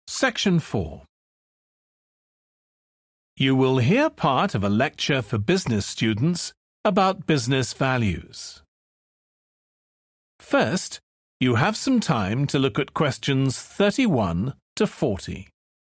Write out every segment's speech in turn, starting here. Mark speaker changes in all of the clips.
Speaker 1: Section 4. You will hear part of a lecture for business students about business values. First, you have some time to look at questions 31 to 40.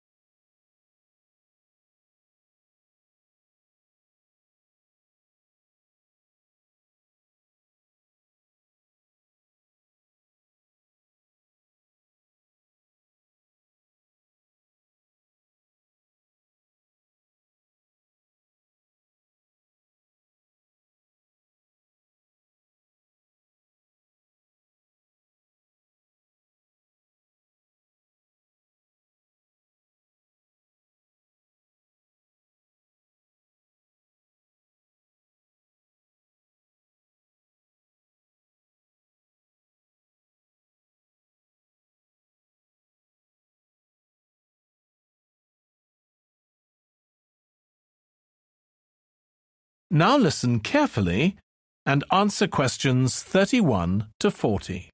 Speaker 1: Now listen carefully and answer questions 31 to 40.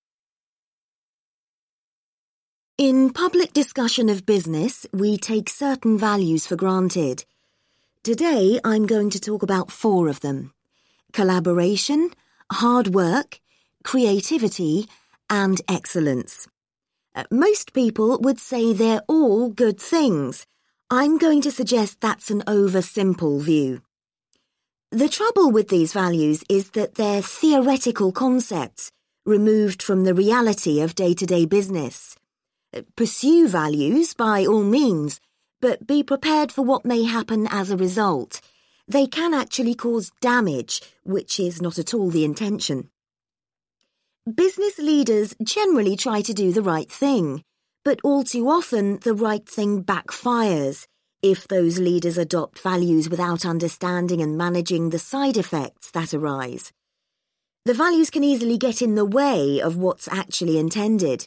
Speaker 2: In public discussion of business, we take certain values for granted. Today, I'm going to talk about 4 of them: collaboration, hard work, creativity, and excellence. Most people would say they're all good things. I'm going to suggest that's an oversimple view. The trouble with these values is that they're theoretical concepts, removed from the reality of day-to-day business. Pursue values by all means, but be prepared for what may happen as a result. They can actually cause damage, which is not at all the intention. Business leaders generally try to do the right thing, but all too often the right thing backfires if those leaders adopt values without understanding and managing the side effects that arise. The values can easily get in the way of what's actually intended.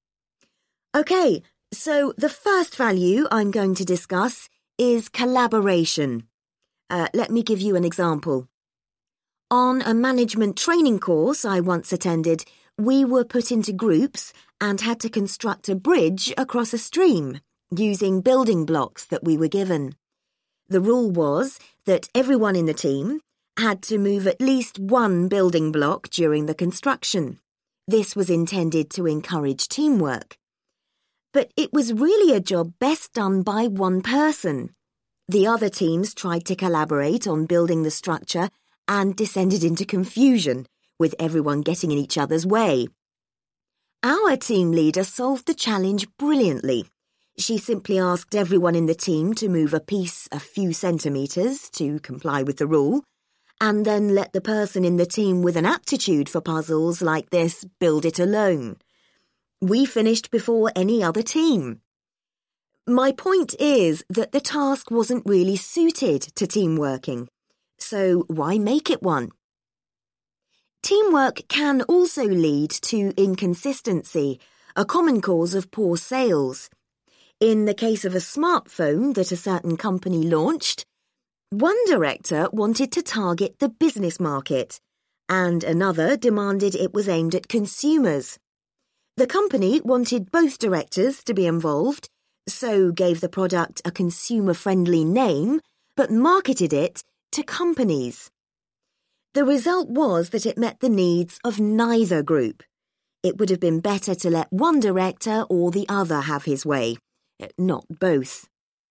Speaker 2: Okay, so the first value I'm going to discuss is collaboration. Let me give you an example. On a management training course I once attended, we were put into groups and had to construct a bridge across a stream, using building blocks that we were given. The rule was that everyone in the team had to move at least one building block during the construction. This was intended to encourage teamwork. But it was really a job best done by one person. The other teams tried to collaborate on building the structure and descended into confusion, with everyone getting in each other's way. Our team leader solved the challenge brilliantly. She simply asked everyone in the team to move a piece a few centimetres to comply with the rule, and then let the person in the team with an aptitude for puzzles like this build it alone. We finished before any other team. My point is that the task wasn't really suited to team working, so why make it one? Teamwork can also lead to inconsistency, a common cause of poor sales. In the case of a smartphone that a certain company launched, one director wanted to target the business market, and another demanded it was aimed at consumers. The company wanted both directors to be involved, so gave the product a consumer-friendly name, but marketed it to companies. The result was that it met the needs of neither group. It would have been better to let one director or the other have his way, not both.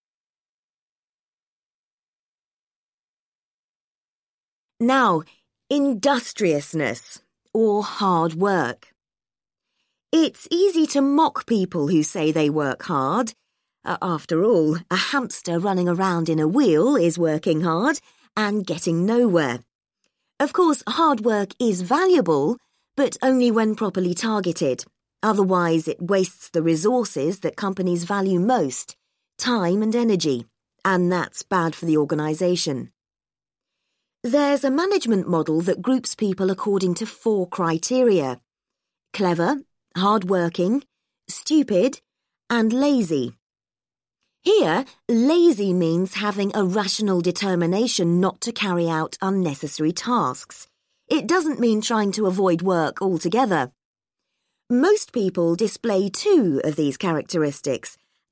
Speaker 2: Now, industriousness, or hard work. It's easy to mock people who say they work hard. After all, a hamster running around in a wheel is working hard and getting nowhere. Of course, hard work is valuable, but only when properly targeted. Otherwise, it wastes the resources that companies value most, time and energy, and that's bad for the organisation. There's a management model that groups people according to 4 criteria: clever, hard-working, stupid, and lazy. Here, lazy means having a rational determination not to carry out unnecessary tasks. It doesn't mean trying to avoid work altogether. Most people display 2 of these characteristics,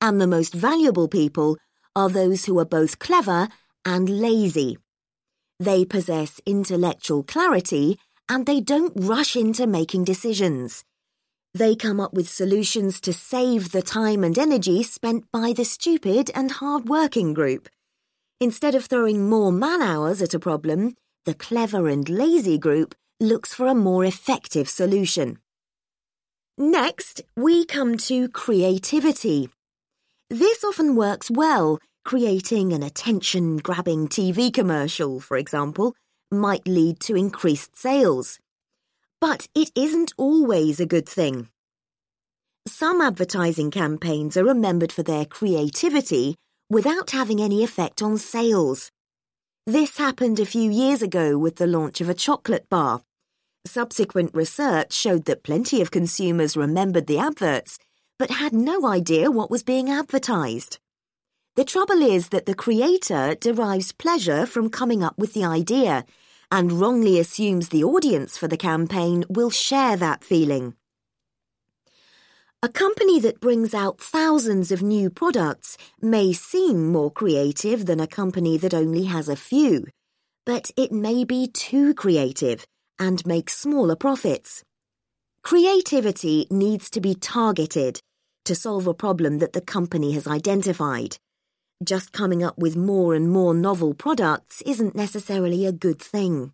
Speaker 2: and the most valuable people are those who are both clever and lazy. They possess intellectual clarity and they don't rush into making decisions. They come up with solutions to save the time and energy spent by the stupid and hard-working group. Instead of throwing more man-hours at a problem, the clever and lazy group looks for a more effective solution. Next, we come to creativity. This often works well. Creating an attention-grabbing TV commercial, for example, might lead to increased sales. But it isn't always a good thing. Some advertising campaigns are remembered for their creativity without having any effect on sales. This happened a few years ago with the launch of a chocolate bar. Subsequent research showed that plenty of consumers remembered the adverts, but had no idea what was being advertised. The trouble is that the creator derives pleasure from coming up with the idea and wrongly assumes the audience for the campaign will share that feeling. A company that brings out thousands of new products may seem more creative than a company that only has a few, but it may be too creative and make smaller profits. Creativity needs to be targeted to solve a problem that the company has identified. Just coming up with more and more novel products isn't necessarily a good thing.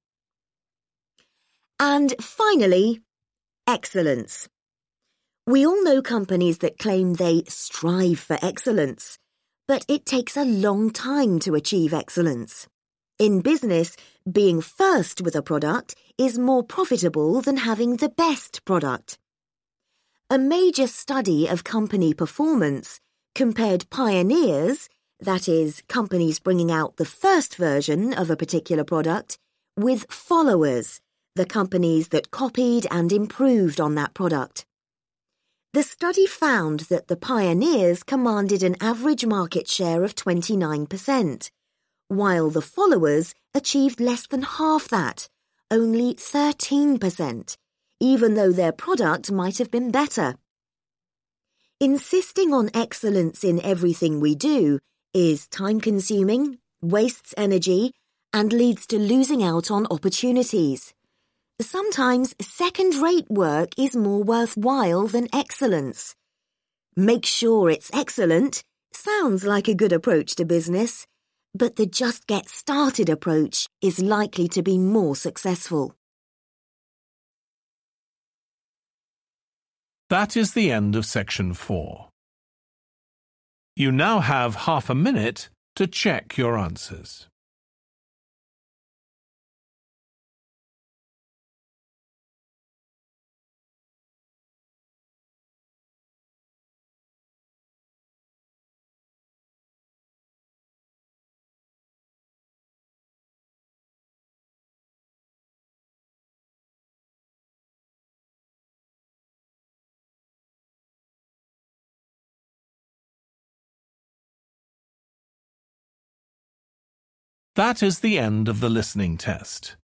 Speaker 2: And finally, excellence. We all know companies that claim they strive for excellence, but it takes a long time to achieve excellence. In business, being first with a product is more profitable than having the best product. A major study of company performance compared pioneers, that is, companies bringing out the first version of a particular product, with followers, the companies that copied and improved on that product. The study found that the pioneers commanded an average market share of 29%, while the followers achieved less than half that, only 13%, even though their product might have been better. Insisting on excellence in everything we do is time-consuming, wastes energy, and leads to losing out on opportunities. Sometimes second-rate work is more worthwhile than excellence. Make sure it's excellent sounds like a good approach to business, but the just get started approach is likely to be more successful.
Speaker 1: That is the end of section 4. You now have half a minute to check your answers. That is the end of the listening test.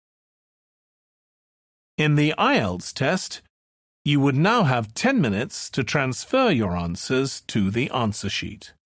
Speaker 1: In the IELTS test, you would now have 10 minutes to transfer your answers to the answer sheet.